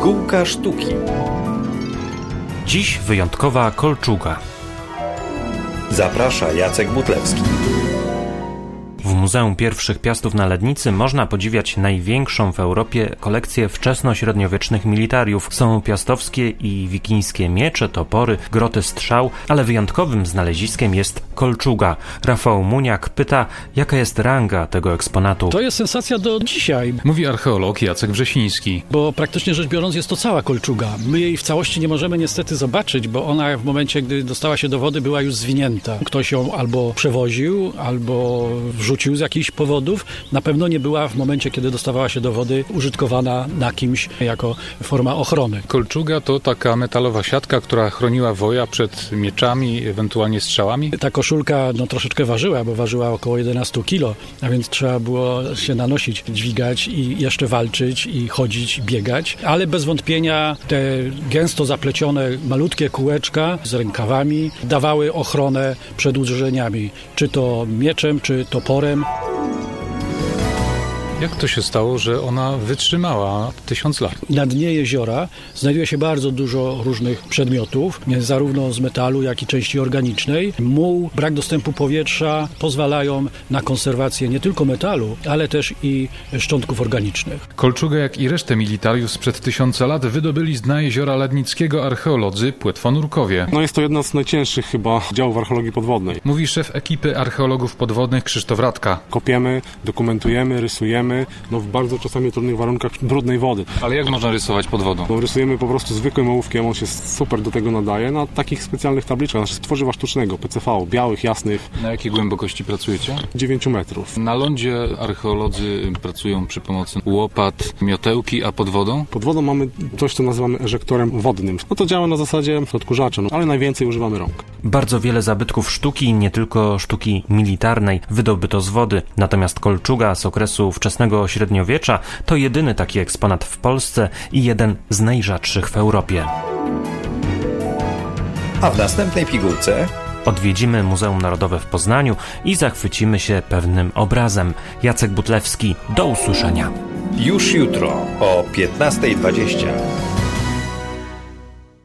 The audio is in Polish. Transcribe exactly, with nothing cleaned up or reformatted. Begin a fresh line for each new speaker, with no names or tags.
Pigułka sztuki.
Dziś wyjątkowa kolczuga.
Zaprasza Jacek Butlewski.
W Muzeum Pierwszych Piastów na Lednicy można podziwiać największą w Europie kolekcję wczesno-średniowiecznych militariów. Są piastowskie i wikińskie miecze, topory, groty strzał, ale wyjątkowym znaleziskiem jest kolczuga. Rafał Muniak pyta, jaka jest ranga tego eksponatu.
To jest sensacja do dzisiaj.
Mówi archeolog Jacek Wrzesiński.
Bo praktycznie rzecz biorąc jest to cała kolczuga. My jej w całości nie możemy niestety zobaczyć, bo ona w momencie, gdy dostała się do wody, była już zwinięta. Ktoś ją albo przewoził, albo wrzucił z jakichś powodów. Na pewno nie była w momencie, kiedy dostawała się do wody, użytkowana na kimś jako forma ochrony.
Kolczuga to taka metalowa siatka, która chroniła woja przed mieczami, ewentualnie strzałami.
Ta koszulka no, troszeczkę ważyła, bo ważyła około jedenaście kilo, a więc trzeba było się nanosić, dźwigać i jeszcze walczyć i chodzić, biegać, ale bez wątpienia te gęsto zaplecione malutkie kółeczka z rękawami dawały ochronę przed uderzeniami, czy to mieczem, czy toporem.
Jak to się stało, że ona wytrzymała tysiąc lat?
Na dnie jeziora znajduje się bardzo dużo różnych przedmiotów, zarówno z metalu, jak i części organicznej. Muł, brak dostępu powietrza pozwalają na konserwację nie tylko metalu, ale też i szczątków organicznych.
Kolczugę, jak i resztę militariów sprzed tysiąca lat, wydobyli z dna jeziora Lednickiego archeolodzy płetwonurkowie.
No jest to jedna z najcięższych chyba działów archeologii podwodnej.
Mówi szef ekipy archeologów podwodnych Krzysztof Radka.
Kopiemy, dokumentujemy, rysujemy. No w bardzo czasami trudnych warunkach brudnej wody.
Ale jak można rysować pod wodą?
No, rysujemy po prostu zwykłym ołówkiem, on się super do tego nadaje, na takich specjalnych tabliczkach, znaczy z tworzywa sztucznego, P C V, białych, jasnych.
Na jakiej głębokości pracujecie?
dziewięć metrów.
Na lądzie archeolodzy pracują przy pomocy łopat, miotełki, a pod wodą?
Pod wodą mamy coś, co nazywamy eżektorem wodnym. No to działa na zasadzie odkurzacza, no, ale najwięcej używamy rąk.
Bardzo wiele zabytków sztuki, nie tylko sztuki militarnej, wydobyto z wody. Natomiast kolczuga z okresu wczesnego średniowiecza to jedyny taki eksponat w Polsce i jeden z najrzadszych w Europie.
A w następnej pigułce
odwiedzimy Muzeum Narodowe w Poznaniu i zachwycimy się pewnym obrazem. Jacek Butlewski, do usłyszenia.
Już jutro o piętnasta dwadzieścia.